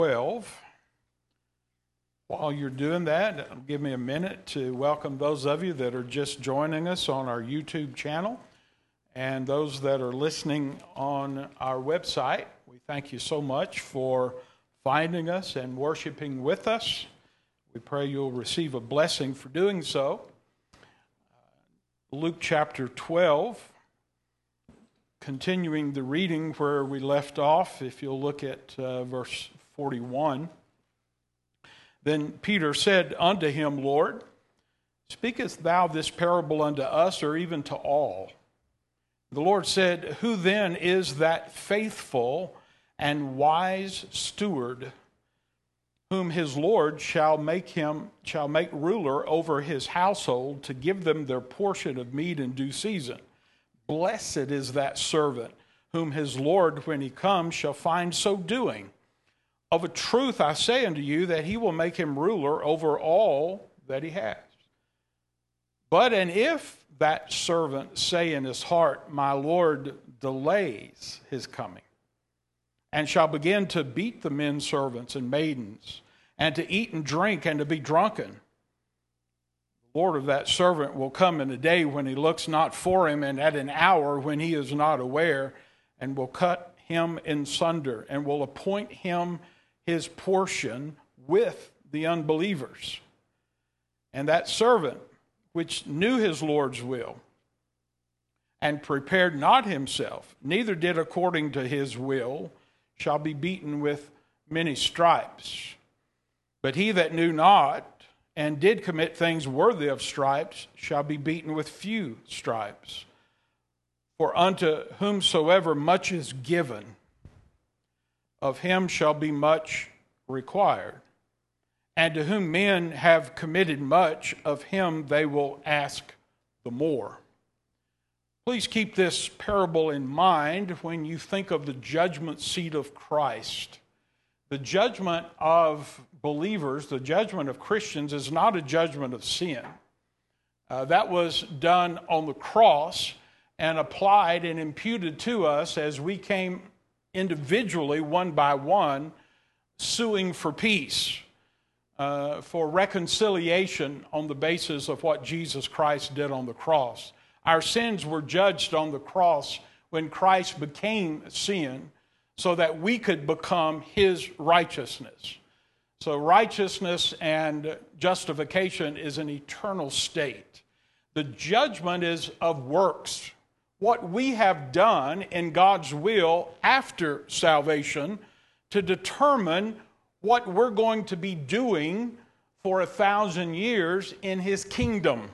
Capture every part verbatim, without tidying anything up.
twelve. While you're doing that, give me a minute to welcome those of you that are just joining us on our YouTube channel and those that are listening on our website. We thank you so much for finding us and worshiping with us. We pray you'll receive a blessing for doing so. Luke chapter twelve, continuing the reading where we left off, if you'll look at uh, verse forty-one. Then Peter said unto him, Lord, speakest thou this parable unto us, or even to all? The Lord said, Who then is that faithful and wise steward, whom his Lord shall make him shall make ruler over his household, to give them their portion of meat in due season? Blessed is that servant, whom his Lord, when he comes, shall find so doing. Of a truth I say unto you, that he will make him ruler over all that he has. But and if that servant say in his heart, My Lord delays his coming, and shall begin to beat the men servants and maidens, and to eat and drink, and to be drunken, the Lord of that servant will come in a day when he looks not for him, and at an hour when he is not aware, and will cut him in sunder, and will appoint him his portion with the unbelievers. And that servant, which knew his Lord's will, and prepared not himself, neither did according to his will, shall be beaten with many stripes. But he that knew not, and did commit things worthy of stripes, shall be beaten with few stripes. For unto whomsoever much is given, of him shall be much required. And to whom men have committed much, of him they will ask the more. Please keep this parable in mind when you think of the judgment seat of Christ. The judgment of believers, the judgment of Christians, is not a judgment of sin. Uh, that was done on the cross and applied and imputed to us as we came individually, one by one, suing for peace, uh, for reconciliation on the basis of what Jesus Christ did on the cross. Our sins were judged on the cross when Christ became sin so that we could become his righteousness. So righteousness and justification is an eternal state. The judgment is of works. What we have done in God's will after salvation to determine what we're going to be doing for a thousand years in his kingdom.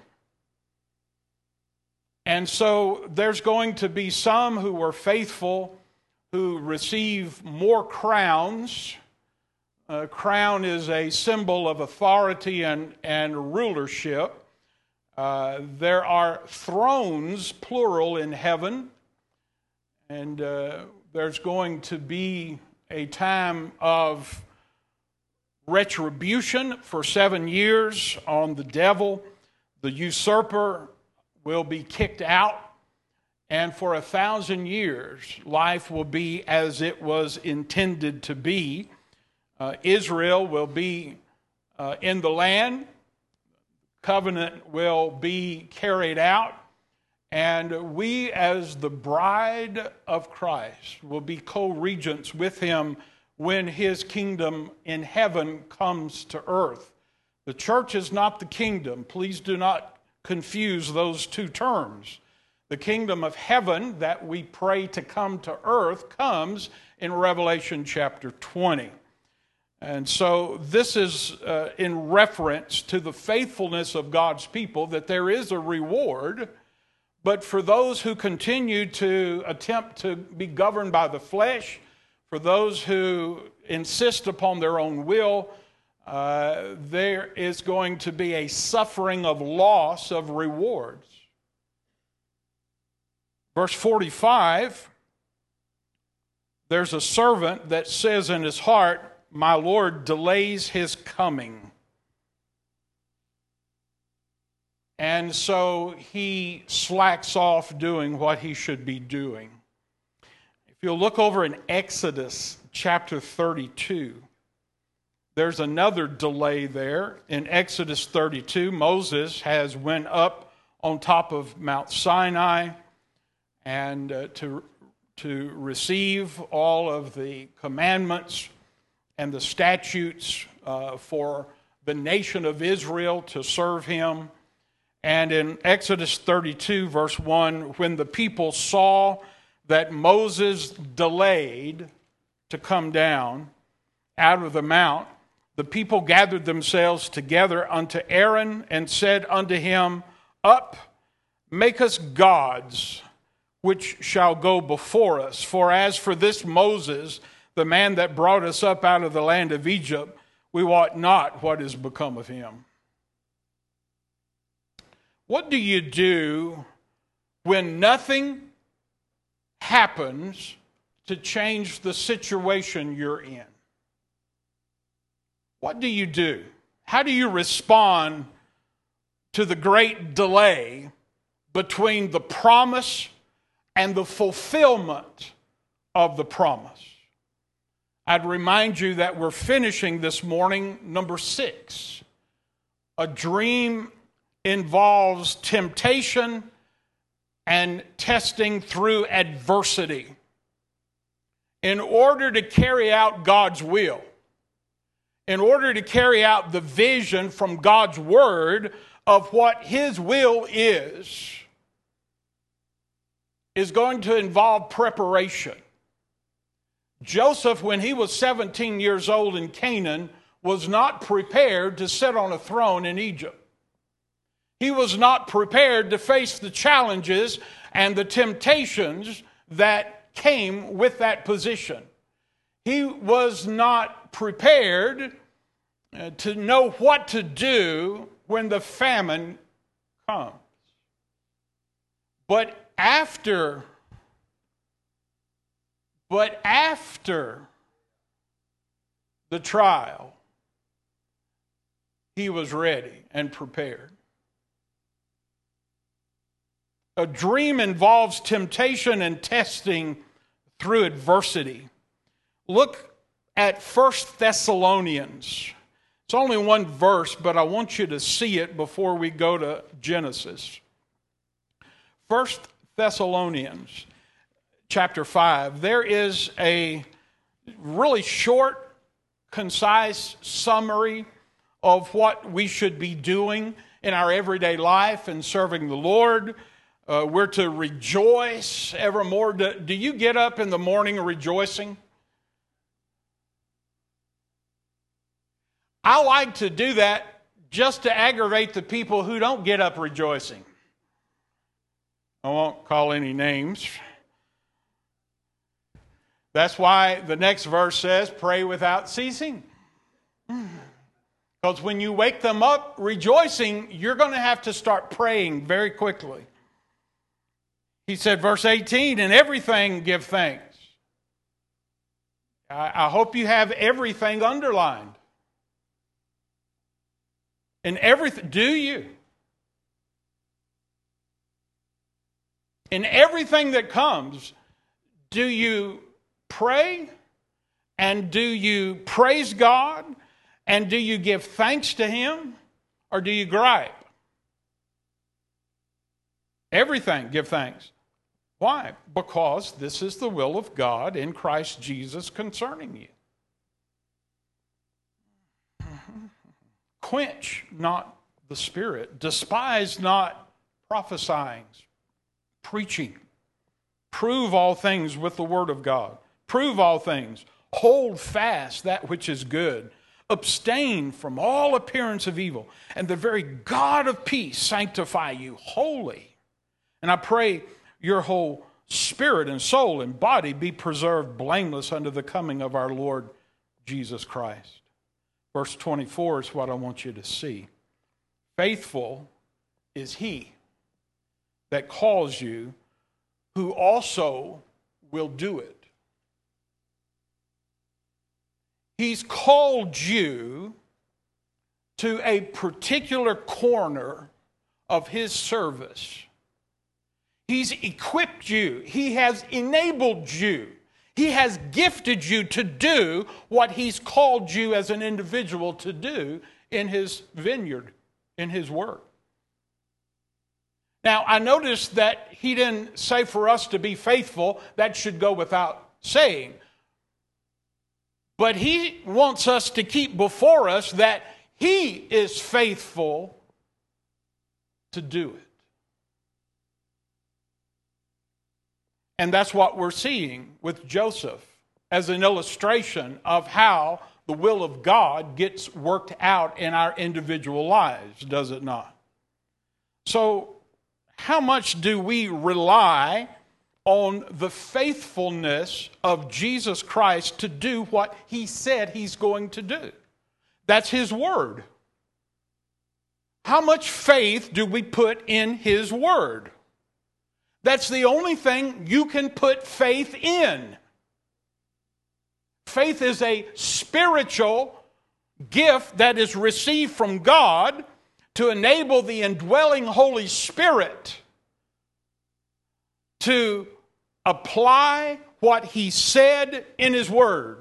And so there's going to be some who are faithful who receive more crowns. A crown is a symbol of authority and, and rulership. Uh, there are thrones, plural, in heaven, and uh, there's going to be a time of retribution for seven years on the devil. The usurper will be kicked out, and for a thousand years, life will be as it was intended to be. Uh, Israel will be uh, in the land. Covenant will be carried out, and we as the bride of Christ will be co-regents with him when his kingdom in heaven comes to earth. The church is not the kingdom. Please do not confuse those two terms. The kingdom of heaven that we pray to come to earth comes in Revelation chapter twenty. And so this is uh, in reference to the faithfulness of God's people, that there is a reward, but for those who continue to attempt to be governed by the flesh, for those who insist upon their own will, uh, there is going to be a suffering of loss of rewards. Verse forty-five, there's a servant that says in his heart, My Lord delays his coming. And so he slacks off doing what he should be doing. If you'll look over in Exodus chapter thirty-two, There's another delay there. In Exodus thirty-two, Moses has went up on top of Mount Sinai and uh, to, to receive all of the commandments and the statutes uh, for the nation of Israel to serve him. And in Exodus thirty-two, verse one, when the people saw that Moses delayed to come down out of the mount, the people gathered themselves together unto Aaron and said unto him, Up, make us gods, which shall go before us. For as for this Moses, the man that brought us up out of the land of Egypt, we wot not what is become of him. What do you do when nothing happens to change the situation you're in? What do you do? How do you respond to the great delay between the promise and the fulfillment of the promise? I'd remind you that we're finishing this morning number six. A dream involves temptation and testing through adversity. In order to carry out God's will, in order to carry out the vision from God's word of what his will is, is going to involve preparation. Joseph, when he was seventeen years old in Canaan, was not prepared to sit on a throne in Egypt. He was not prepared to face the challenges and the temptations that came with that position. He was not prepared to know what to do when the famine comes. But after, but after the trial, he was ready and prepared. A dream involves temptation and testing through adversity. Look at First Thessalonians. It's only one verse, but I want you to see it before we go to Genesis. First Thessalonians chapter five. There is a really short, concise summary of what we should be doing in our everyday life and serving the Lord. Uh, we're to rejoice evermore. Do, do you get up in the morning rejoicing? I like to do that just to aggravate the people who don't get up rejoicing. I won't call any names. That's why the next verse says, pray without ceasing. Because when you wake them up rejoicing, you're going to have to start praying very quickly. He said, verse eighteen, in everything give thanks. I, I hope you have everything underlined. In everything, do you? In everything that comes, do you pray? And do you praise God? And do you give thanks to Him? Or do you gripe? Everything, give thanks. Why? Because this is the will of God in Christ Jesus concerning you. Quench not the Spirit. Despise not prophesying, preaching. Prove all things with the Word of God. Prove all things. Hold fast that which is good. Abstain from all appearance of evil. And the very God of peace sanctify you wholly. And I pray your whole spirit and soul and body be preserved blameless unto the coming of our Lord Jesus Christ. Verse twenty-four is what I want you to see. Faithful is He that calls you, who also will do it. He's called you to a particular corner of His service. He's equipped you. He has enabled you. He has gifted you to do what He's called you as an individual to do in His vineyard, in His work. Now, I noticed that He didn't say for us to be faithful. That should go without saying. But He wants us to keep before us that He is faithful to do it. And that's what we're seeing with Joseph as an illustration of how the will of God gets worked out in our individual lives, does it not? So, how much do we rely on the faithfulness of Jesus Christ to do what He said He's going to do? That's His word. How much faith do we put in His word? That's the only thing you can put faith in. Faith is a spiritual gift that is received from God to enable the indwelling Holy Spirit to apply what He said in His word.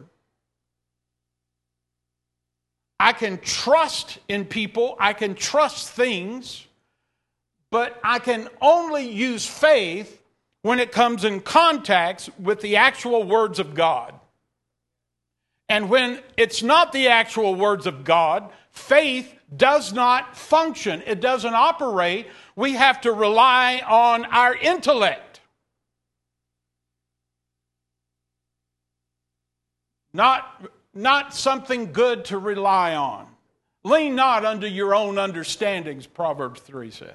I can trust in people, I can trust things, but I can only use faith when it comes in contact with the actual words of God. And when it's not the actual words of God, faith does not function. It doesn't operate. We have to rely on our intellect. Not, not something good to rely on. Lean not unto your own understandings, Proverbs three says.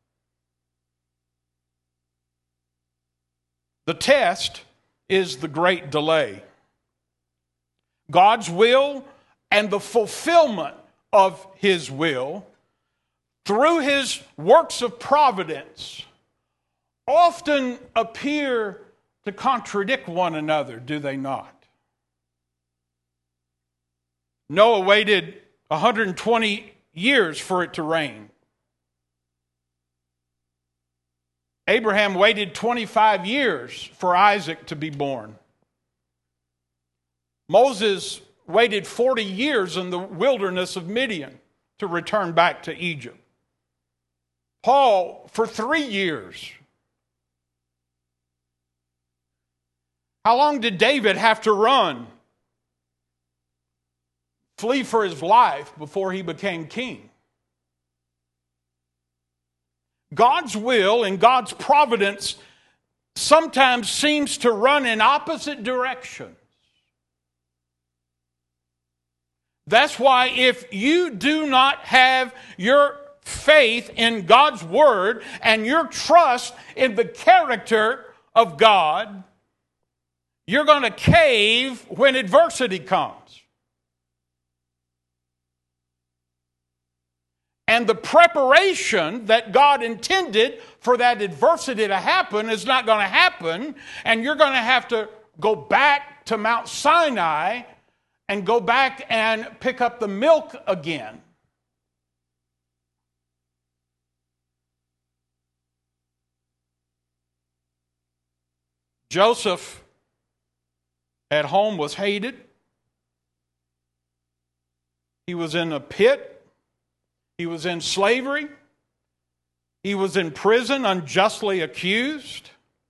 The test is the great delay. God's will and the fulfillment of His will through His works of providence often appear to contradict one another, do they not? Noah waited one hundred twenty years for it to rain. Abraham waited twenty-five years for Isaac to be born. Moses waited forty years in the wilderness of Midian to return back to Egypt. Paul, for three years. How long did David have to run, flee for his life before he became king? God's will and God's providence sometimes seems to run in opposite directions. That's why if you do not have your faith in God's word and your trust in the character of God, you're going to cave when adversity comes. And the preparation that God intended for that adversity to happen is not going to happen, and you're going to have to go back to Mount Sinai and go back and pick up the milk again. Joseph at home was hated. He was in a pit. He was in slavery. He was in prison, unjustly accused.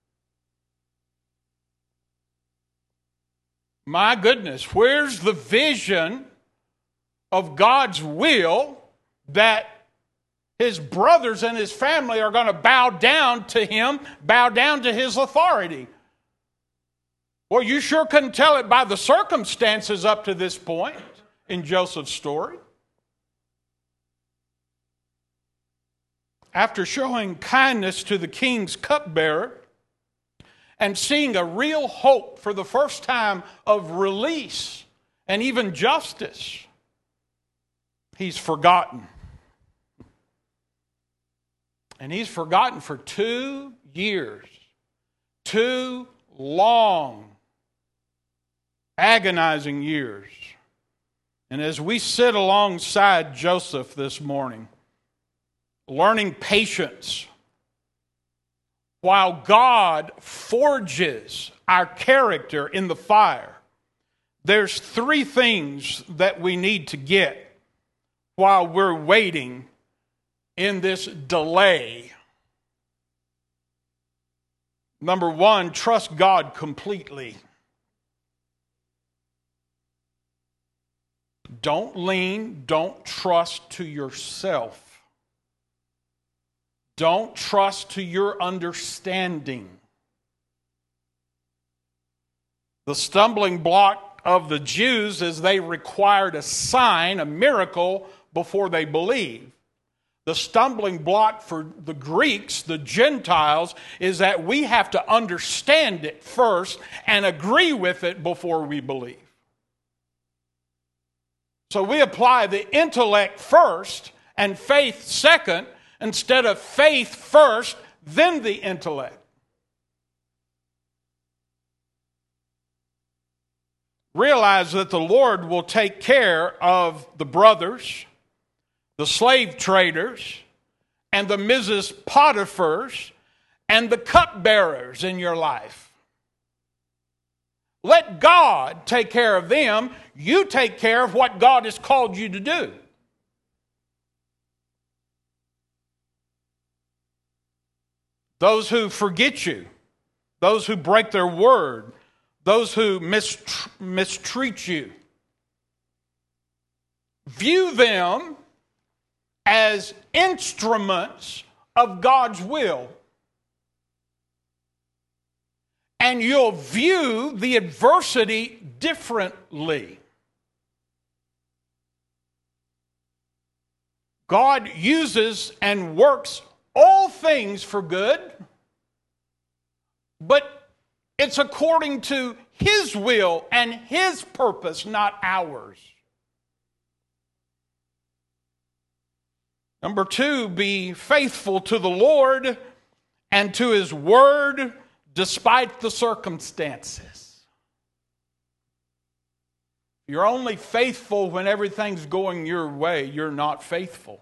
My goodness, where's the vision of God's will that his brothers and his family are going to bow down to him, bow down to his authority? Well, you sure couldn't tell it by the circumstances up to this point in Joseph's story. After showing kindness to the king's cupbearer and seeing a real hope for the first time of release and even justice, he's forgotten. And he's forgotten for two years. Two long, agonizing years. And as we sit alongside Joseph this morning, learning patience, while God forges our character in the fire, there's three things that we need to get while we're waiting in this delay. Number one, trust God completely. Don't lean, don't trust to yourself. Don't trust to your understanding. The stumbling block of the Jews is they required a sign, a miracle, before they believed. The stumbling block for the Greeks, the Gentiles, is that we have to understand it first and agree with it before we believe. So we apply the intellect first and faith second, instead of faith first, then the intellect. Realize that the Lord will take care of the brothers, the slave traders, and the Missus Potiphars, and the cupbearers in your life. Let God take care of them. You take care of what God has called you to do. Those who forget you, those who break their word, those who mistr- mistreat you, view them as instruments of God's will. And you'll view the adversity differently. God uses and works all things for good, but it's according to His will and His purpose, not ours. Number two, be faithful to the Lord and to His word despite the circumstances. You're only faithful when everything's going your way. You're not faithful.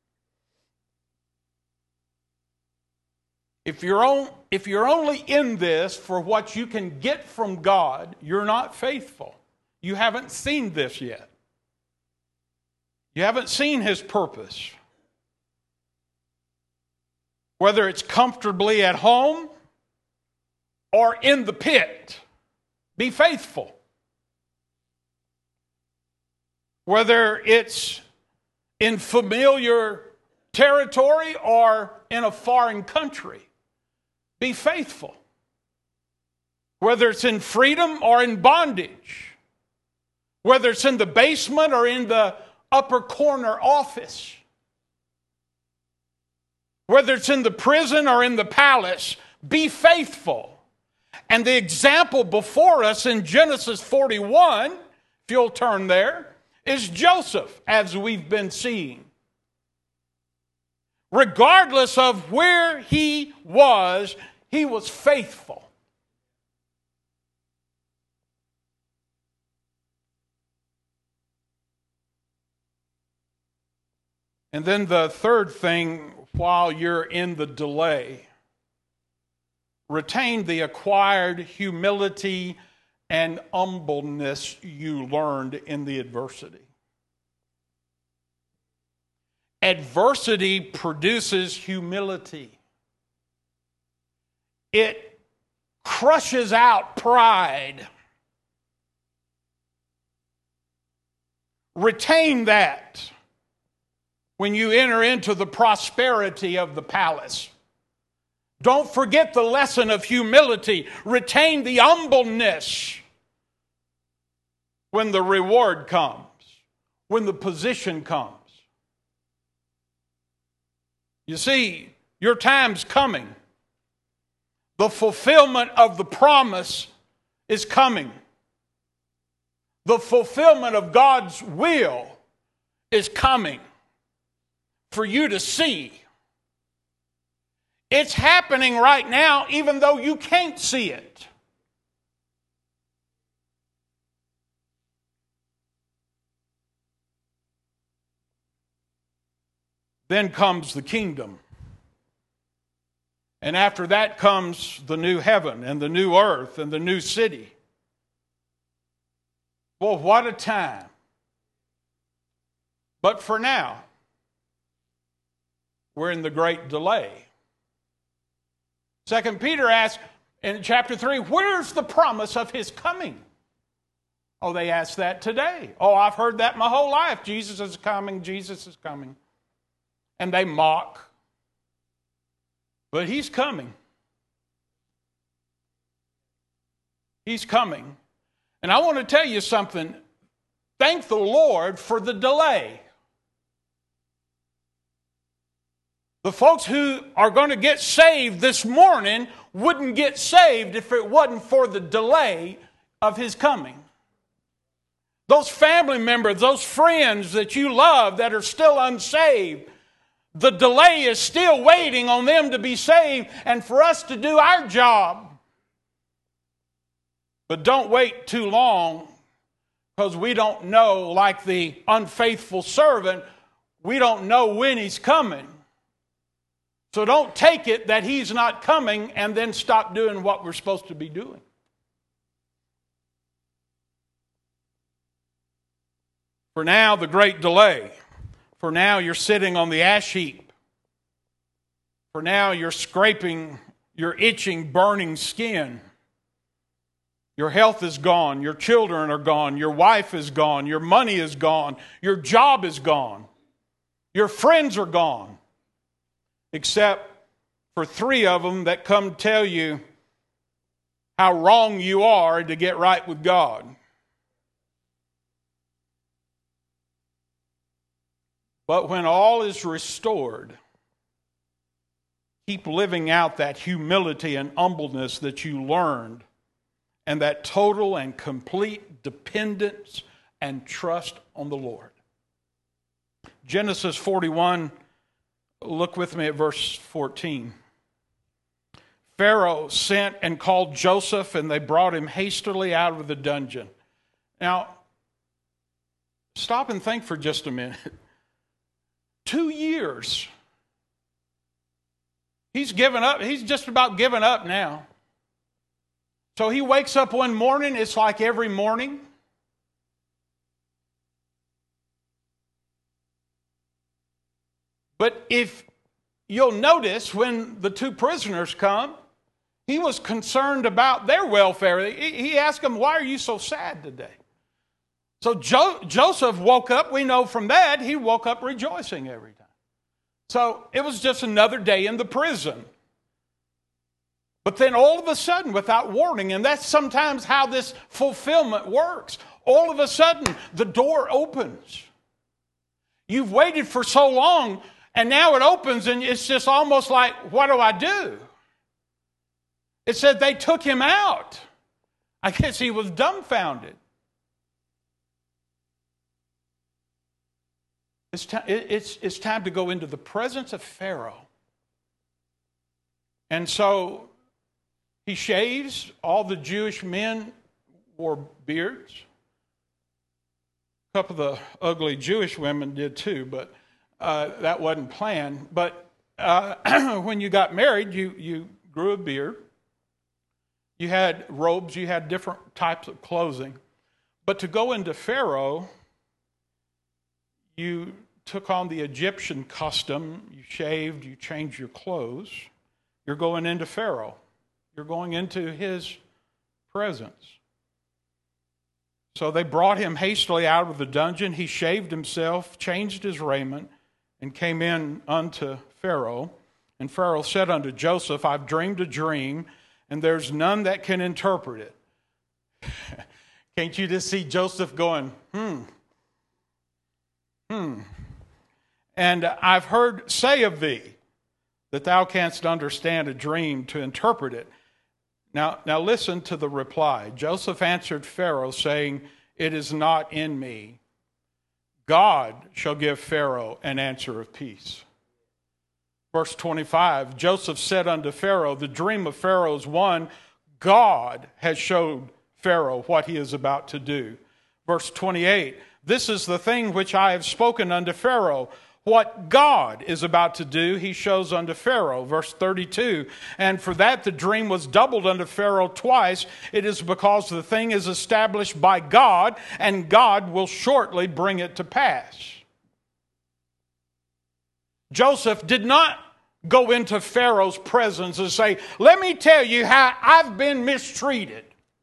If you're, on, if you're only in this for what you can get from God, you're not faithful. You haven't seen this yet. You haven't seen His purpose. Whether it's comfortably at home or in the pit, be faithful. Whether it's in familiar territory or in a foreign country, be faithful. Whether it's in freedom or in bondage, whether it's in the basement or in the upper corner office, whether it's in the prison or in the palace, be faithful. And the example before us in Genesis forty-one, if you'll turn there, is Joseph, as we've been seeing. Regardless of where he was, he was faithful. And then the third thing, while you're in the delay, retain the acquired humility and humbleness you learned in the adversity. Adversity produces humility. It crushes out pride. Retain that when you enter into the prosperity of the palace. Don't forget the lesson of humility. Retain the humbleness when the reward comes, when the position comes. You see, your time's coming. The fulfillment of the promise is coming. The fulfillment of God's will is coming for you to see. It's happening right now, even though you can't see it. Then comes the kingdom. And after that comes the new heaven and the new earth and the new city. Well, what a time. But for now, we're in the great delay. Second Peter asks in chapter three, where's the promise of his coming? Oh, they ask that today. Oh, I've heard that my whole life. Jesus is coming, Jesus is coming. And they mock. But he's coming. He's coming. And I want to tell you something. Thank the Lord for the delay. The folks who are going to get saved this morning wouldn't get saved if it wasn't for the delay of his coming. Those family members, those friends that you love that are still unsaved, the delay is still waiting on them to be saved and for us to do our job. But don't wait too long, because we don't know, like the unfaithful servant, we don't know when he's coming. So don't take it that he's not coming and then stop doing what we're supposed to be doing. For now, the great delay. For now, you're sitting on the ash heap. For now, you're scraping your itching, burning skin. Your health is gone. Your children are gone. Your wife is gone. Your money is gone. Your job is gone. Your friends are gone. Except for three of them that come tell you how wrong you are to get right with God. But when all is restored, keep living out that humility and humbleness that you learned, and that total and complete dependence and trust on the Lord. Genesis forty-one, look with me at verse fourteen. Pharaoh sent and called Joseph, and they brought him hastily out of the dungeon. Now, stop and think for just a minute. Two years. He's given up. He's just about given up now. So he wakes up one morning. It's like every morning. But if you'll notice, when the two prisoners come, he was concerned about their welfare. He asked them, why are you so sad today? So jo- Joseph woke up, we know from that, he woke up rejoicing every time. So it was just another day in the prison. But then all of a sudden, without warning, and that's sometimes how this fulfillment works, all of a sudden the door opens. You've waited for so long, and now it opens, and it's just almost like, what do I do? It said they took him out. I guess he was dumbfounded. It's, t- it's, it's time to go into the presence of Pharaoh. And so he shaves. All the Jewish men wore beards. A couple of the ugly Jewish women did too, but uh, that wasn't planned. But uh, when you got married, you, you grew a beard. You had robes. You had different types of clothing. But to go into Pharaoh, you took on the Egyptian custom. You shaved. You changed your clothes. You're going into Pharaoh. You're going into his presence. So they brought him hastily out of the dungeon. He shaved himself, changed his raiment, and came in unto Pharaoh. And Pharaoh said unto Joseph, I've dreamed a dream, and there's none that can interpret it. Can't you just see Joseph going, hmm, hmm. And I've heard say of thee that thou canst understand a dream to interpret it. Now, now listen to the reply. Joseph answered Pharaoh, saying, it is not in me. God shall give Pharaoh an answer of peace. Verse twenty-five, Joseph said unto Pharaoh, the dream of Pharaoh is one. God has showed Pharaoh what he is about to do. Verse twenty-eight, this is the thing which I have spoken unto Pharaoh. what God is about to do, he shows unto Pharaoh. Verse thirty-two, and for that the dream was doubled unto Pharaoh twice. It is because the thing is established by God, and God will shortly bring it to pass. Joseph did not go into Pharaoh's presence and say, let me tell you how I've been mistreated.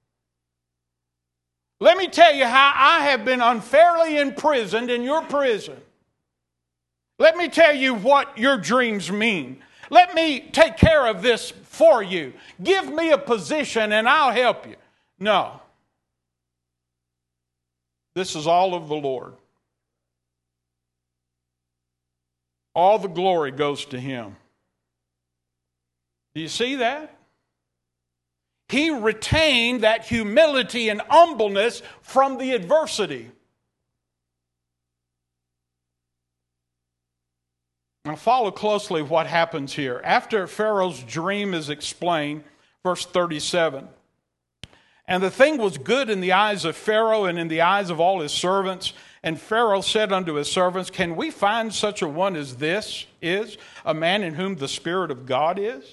Let me tell you how I have been unfairly imprisoned in your prison. Let me tell you what your dreams mean. Let me take care of this for you. Give me a position and I'll help you. No. This is all of the Lord. All the glory goes to him. Do you see that? He retained that humility and humbleness from the adversity. Now follow closely what happens here. After Pharaoh's dream is explained, verse thirty-seven, and the thing was good in the eyes of Pharaoh and in the eyes of all his servants. And Pharaoh said unto his servants, can we find such a one as this is, a man in whom the Spirit of God is?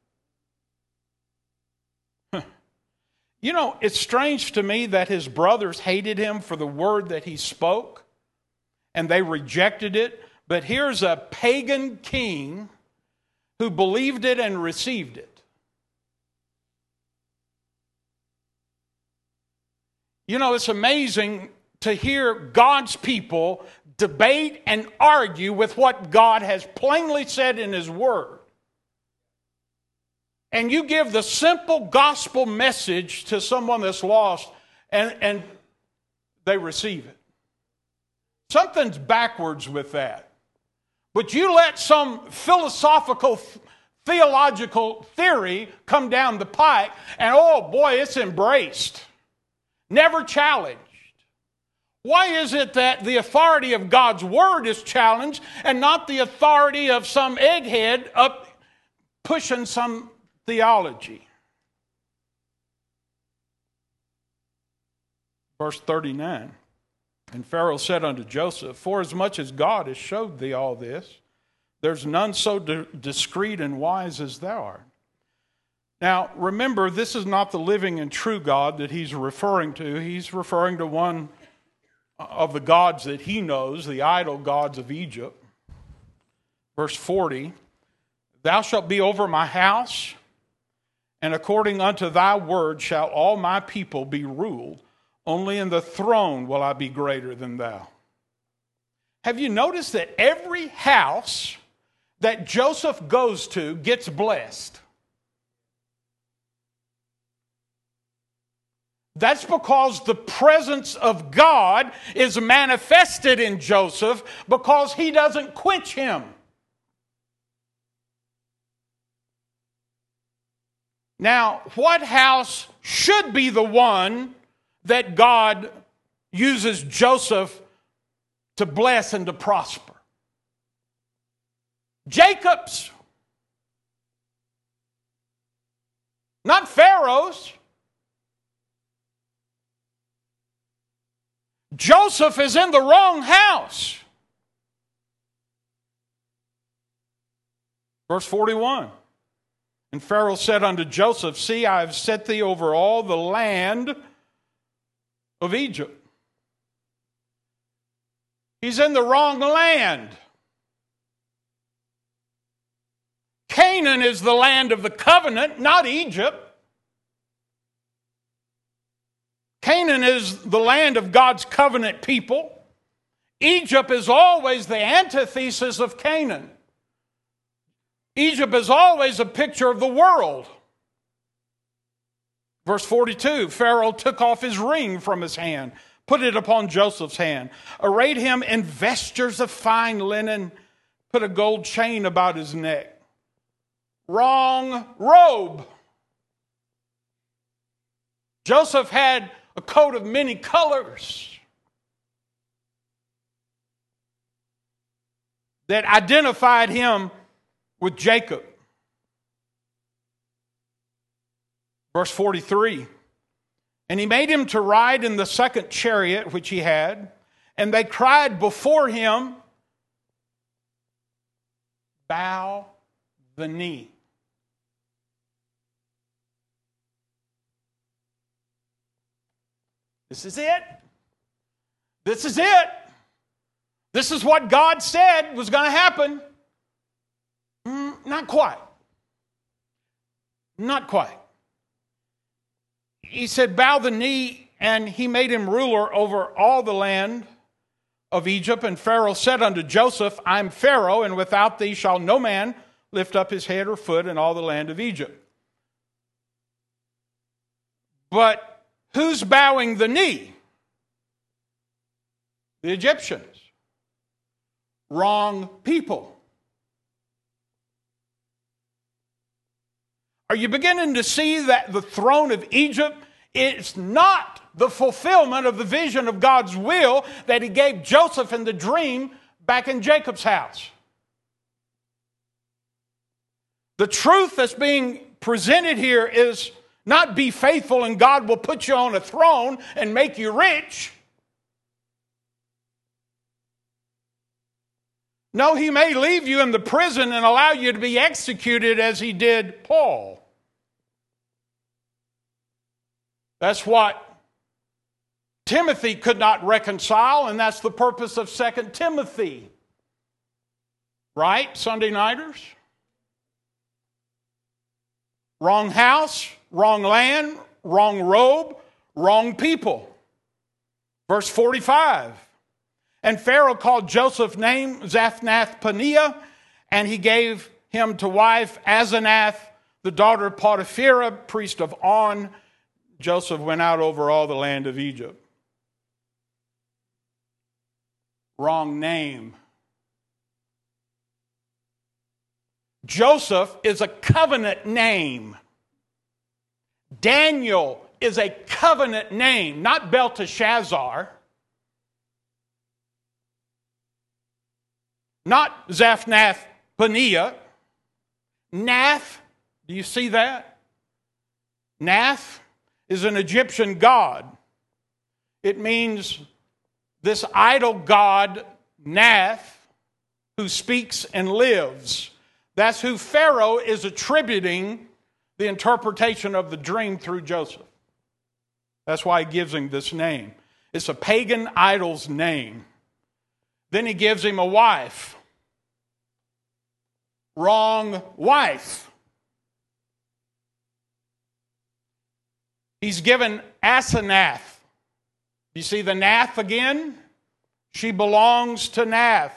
You know, it's strange to me that his brothers hated him for the word that he spoke, and they rejected it. But here's a pagan king who believed it and received it. You know, it's amazing to hear God's people debate and argue with what God has plainly said in his word. And you give the simple gospel message to someone that's lost, and, and they receive it. Something's backwards with that. But you let some philosophical, theological theory come down the pike, and oh boy, it's embraced. Never challenged. Why is it that the authority of God's word is challenged and not the authority of some egghead up pushing some theology? Verse thirty-nine. And Pharaoh said unto Joseph, forasmuch as God has showed thee all this, there's none so di- discreet and wise as thou art. Now, remember, this is not the living and true God that he's referring to. He's referring to one of the gods that he knows, the idol gods of Egypt. Verse forty, thou shalt be over my house, and according unto thy word shall all my people be ruled. Only in the throne will I be greater than thou. Have you noticed that every house that Joseph goes to gets blessed? That's because the presence of God is manifested in Joseph because he doesn't quench him. Now, what house should be the one that God uses Joseph to bless and to prosper? Jacob's. Not Pharaoh's. Joseph is in the wrong house. Verse forty-one. And Pharaoh said unto Joseph, see, I have set thee over all the land of Egypt. He's in the wrong land. Canaan is the land of the covenant, not Egypt. Canaan is the land of God's covenant people. Egypt is always the antithesis of Canaan. Egypt is always a picture of the world. Verse forty-two, Pharaoh took off his ring from his hand, put it upon Joseph's hand, arrayed him in vestures of fine linen, put a gold chain about his neck. Wrong robe. Joseph had a coat of many colors that identified him with Jacob. Verse forty-three, and he made him to ride in the second chariot which he had, and they cried before him, bow the knee. This is it. This is it. This is what God said was going to happen. Mm, not quite. Not quite. He said, bow the knee, and he made him ruler over all the land of Egypt. And Pharaoh said unto Joseph, I am Pharaoh, and without thee shall no man lift up his head or foot in all the land of Egypt. But who's bowing the knee? The Egyptians. Wrong people. Are you beginning to see that the throne of Egypt is not the fulfillment of the vision of God's will that he gave Joseph in the dream back in Jacob's house? The truth that's being presented here is not be faithful and God will put you on a throne and make you rich. No, he may leave you in the prison and allow you to be executed as he did Paul. That's what Timothy could not reconcile, and that's the purpose of Second Timothy. Right, Sunday nighters? Wrong house, wrong land, wrong robe, wrong people. Verse forty-five. And Pharaoh called Joseph's name Zaphnath-Paneah, and he gave him to wife Asenath, the daughter of Potipherah, priest of On. Joseph went out over all the land of Egypt. Wrong name. Joseph is a covenant name. Daniel is a covenant name, not Belteshazzar. Not Zaphnath-Paneah. Nath, do you see that? Nath is an Egyptian god. It means this idol god, Nath, who speaks and lives. That's who Pharaoh is attributing the interpretation of the dream through Joseph. That's why he gives him this name. It's a pagan idol's name. Then he gives him a wife. Wrong wife. He's given Asenath. You see the Nath again? She belongs to Nath.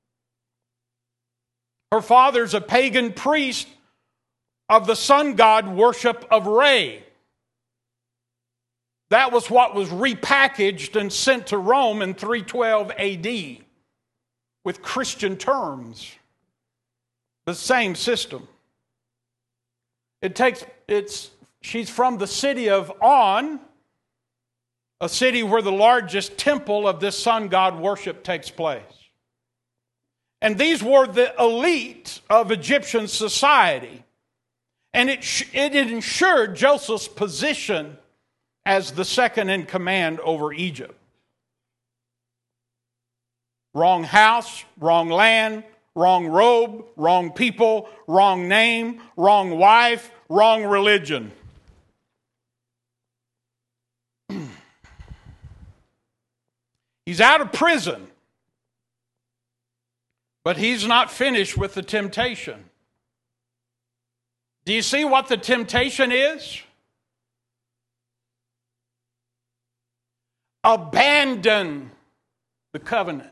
Her father's a pagan priest of the sun god worship of Re. That was what was repackaged and sent to Rome in three twelve A D with Christian terms. The same system. It takes, it's, she's from the city of On, a city where the largest temple of this sun god worship takes place. And these were the elite of Egyptian society. And it, it ensured Joseph's position as the second in command over Egypt. Wrong house, wrong land, wrong robe, wrong people, wrong name, wrong wife, wrong religion. He's out of prison, but he's not finished with the temptation. Do you see what the temptation is? Abandon the covenant.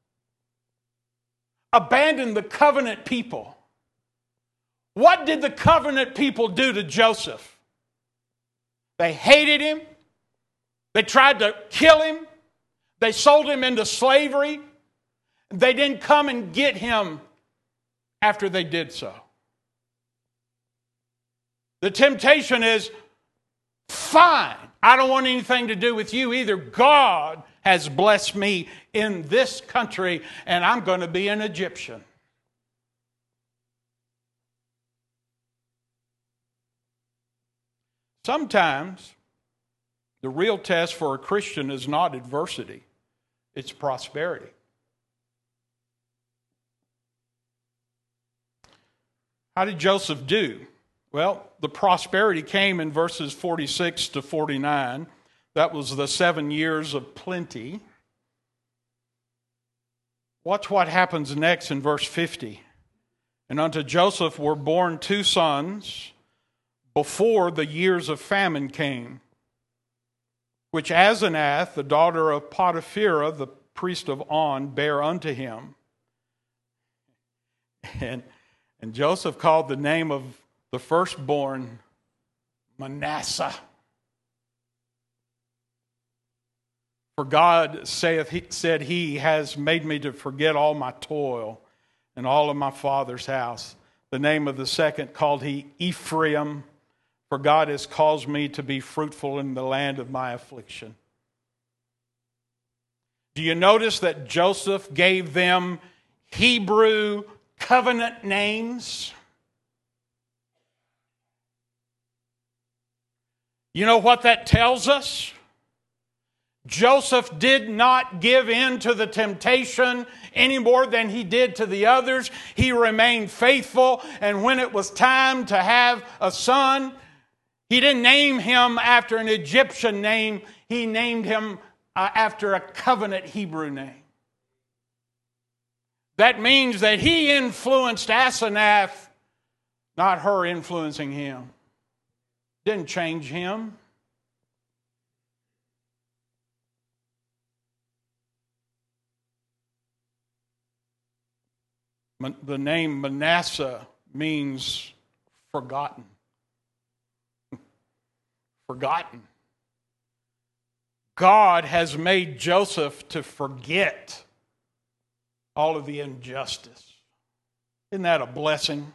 Abandon the covenant people. What did the covenant people do to Joseph? They hated him. They tried to kill him. They sold him into slavery. They didn't come and get him after they did so. The temptation is, fine, I don't want anything to do with you either. God has blessed me in this country, and I'm going to be an Egyptian. Sometimes the real test for a Christian is not adversity, it's prosperity. How did Joseph do? Well, the prosperity came in verses forty-six to forty-nine. That was the seven years of plenty. Watch what happens next in verse fifty. And unto Joseph were born two sons before the years of famine came, which Asenath, the daughter of Potipherah, the priest of On, bare unto him. And, and Joseph called the name of the firstborn Manasseh. For God saith he, said he has made me to forget all my toil and all of my father's house. The name of the second called he Ephraim, for God has caused me to be fruitful in the land of my affliction. Do you notice that Joseph gave them Hebrew covenant names? You know what that tells us? Joseph did not give in to the temptation any more than he did to the others. He remained faithful, and when it was time to have a son, he didn't name him after an Egyptian name. He named him uh, after a covenant Hebrew name. That means that he influenced Asenath, not her influencing him. Didn't change him. The name Manasseh means forgotten. Forgotten. God has made Joseph to forget all of the injustice. Isn't that a blessing?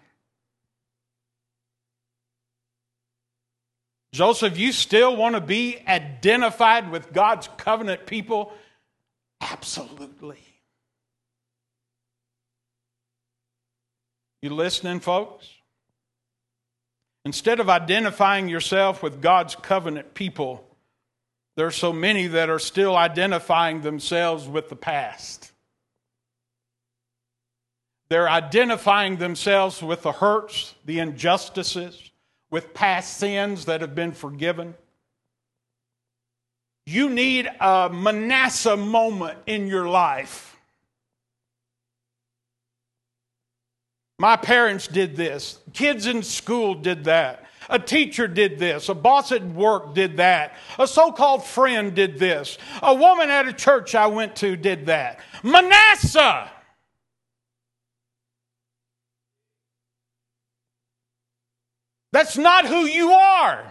Joseph, you still want to be identified with God's covenant people? Absolutely. You listening, folks? Instead of identifying yourself with God's covenant people, there are so many that are still identifying themselves with the past. They're identifying themselves with the hurts, the injustices, with past sins that have been forgiven. You need a Manasseh moment in your life. My parents did this. Kids in school did that. A teacher did this. A boss at work did that. A so-called friend did this. A woman at a church I went to did that. Manasseh! That's not who you are.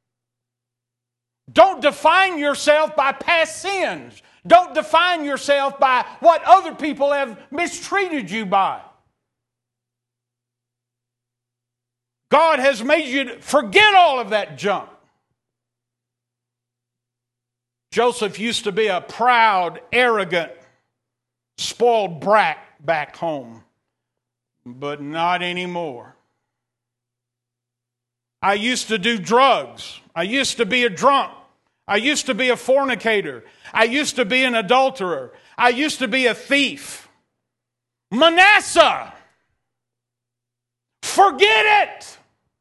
Don't define yourself by past sins. Don't define yourself by what other people have mistreated you by. God has made you to forget all of that junk. Joseph used to be a proud, arrogant, spoiled brat back home, but not anymore. I used to do drugs. I used to be a drunk. I used to be a fornicator. I used to be an adulterer. I used to be a thief. Manasseh! Forget it!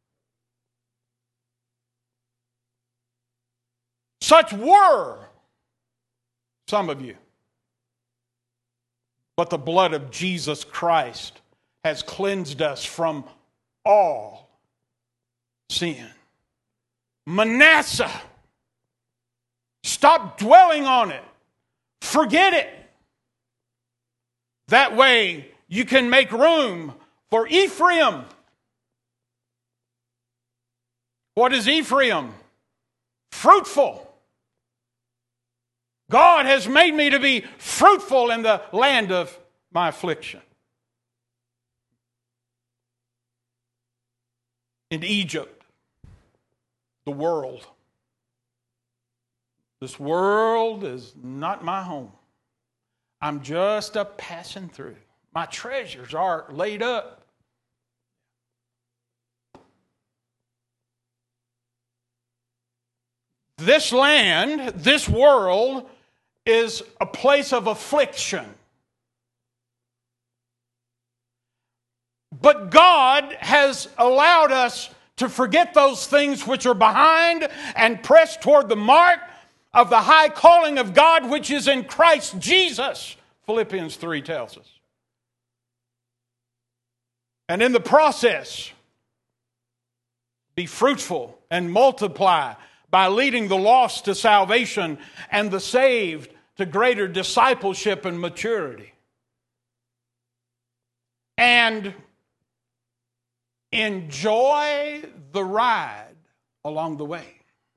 Such were some of you. But the blood of Jesus Christ has cleansed us from all sin. Manasseh, stop dwelling on it. Forget it. That way you can make room for Ephraim. What is Ephraim? Fruitful. God has made me to be fruitful in the land of my affliction. In Egypt, the world. This world is not my home. I'm just a passing through. My treasures are laid up. This land, this world, is a place of affliction. But God has allowed us to forget those things which are behind and press toward the mark of the high calling of God which is in Christ Jesus, Philippians three tells us. And in the process, be fruitful and multiply by leading the lost to salvation and the saved to greater discipleship and maturity. And enjoy the ride along the way.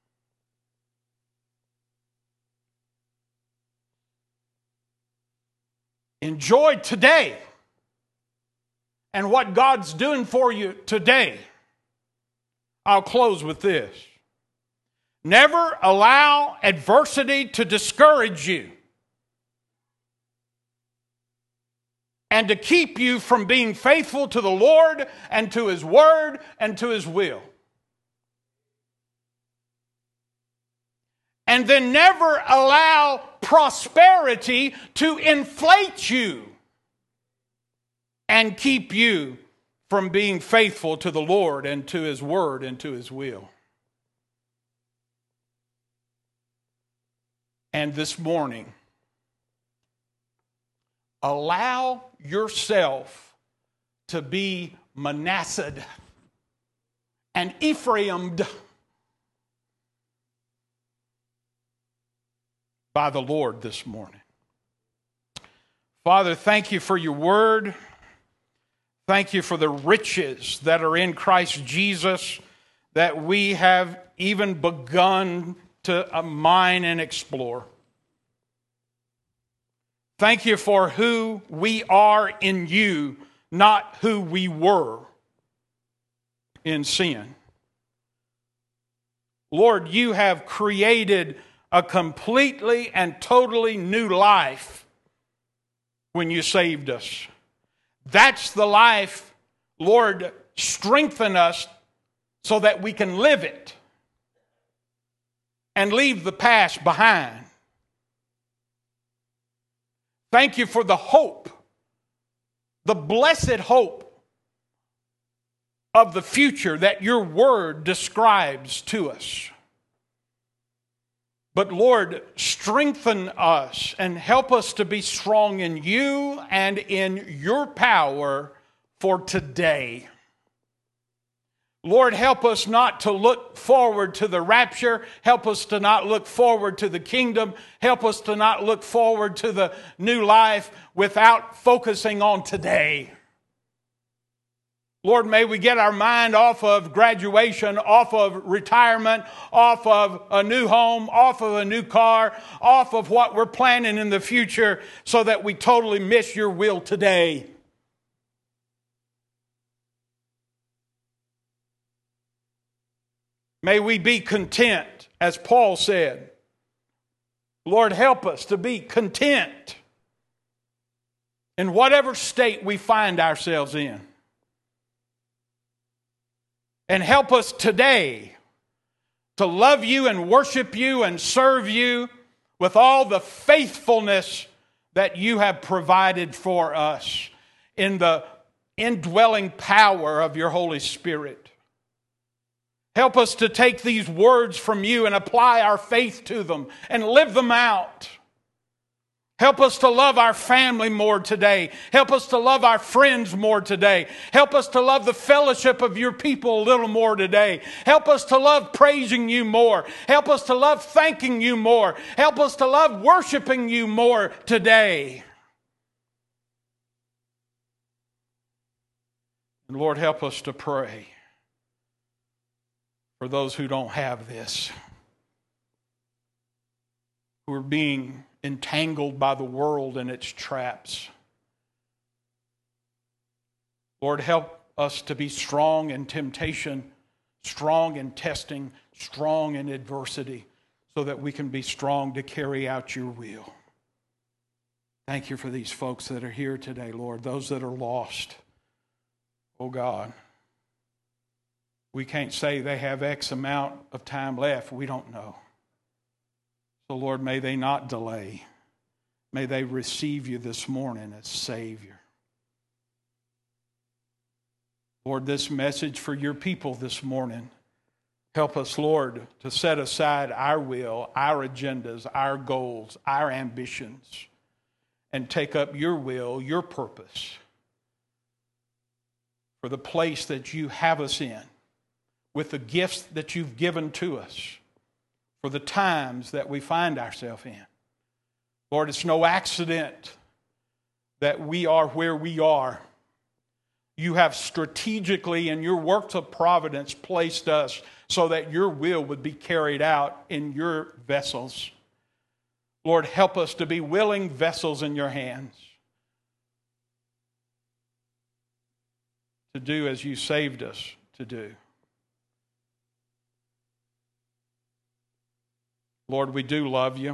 Enjoy today and what God's doing for you today. I'll close with this. Never allow adversity to discourage you and to keep you from being faithful to the Lord and to His Word and to His will. And then never allow prosperity to inflate you and keep you from being faithful to the Lord and to His Word and to His will. And this morning, allow yourself to be Manasseh and Ephraim by the Lord this morning. Father, thank you for your word. Thank you for the riches that are in Christ Jesus that we have even begun to mine and explore. Thank you for who we are in you, not who we were in sin. Lord, you have created a completely and totally new life when you saved us. That's the life, Lord, strengthen us so that we can live it and leave the past behind. Thank you for the hope, the blessed hope of the future that your word describes to us. But Lord, strengthen us and help us to be strong in you and in your power for today. Lord, help us not to look forward to the rapture. Help us to not look forward to the kingdom. Help us to not look forward to the new life without focusing on today. Lord, may we get our mind off of graduation, off of retirement, off of a new home, off of a new car, off of what we're planning in the future so that we totally miss your will today. May we be content, as Paul said. Lord, help us to be content in whatever state we find ourselves in. And help us today to love you and worship you and serve you with all the faithfulness that you have provided for us in the indwelling power of your Holy Spirit. Help us to take these words from you and apply our faith to them and live them out. Help us to love our family more today. Help us to love our friends more today. Help us to love the fellowship of your people a little more today. Help us to love praising you more. Help us to love thanking you more. Help us to love worshiping you more today. And Lord, help us to pray for those who don't have this, who are being entangled by the world and its traps. Lord, help us to be strong in temptation, strong in testing, strong in adversity, so that we can be strong to carry out your will. Thank you for these folks that are here today, Lord, those that are lost. Oh God, we can't say they have X amount of time left. We don't know. So, Lord, may they not delay. May they receive you this morning as Savior. Lord, this message for your people this morning. Help us, Lord, to set aside our will, our agendas, our goals, our ambitions, and take up your will, your purpose for the place that you have us in, with the gifts that you've given to us, for the times that we find ourselves in. Lord, it's no accident that we are where we are. You have strategically, in your works of providence, placed us so that your will would be carried out in your vessels. Lord, help us to be willing vessels in your hands to do as you saved us to do. Lord, we do love you.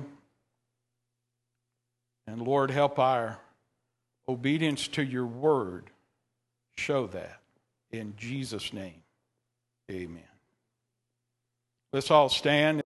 And Lord, help our obedience to your word show that. In Jesus' name, amen. Let's all stand.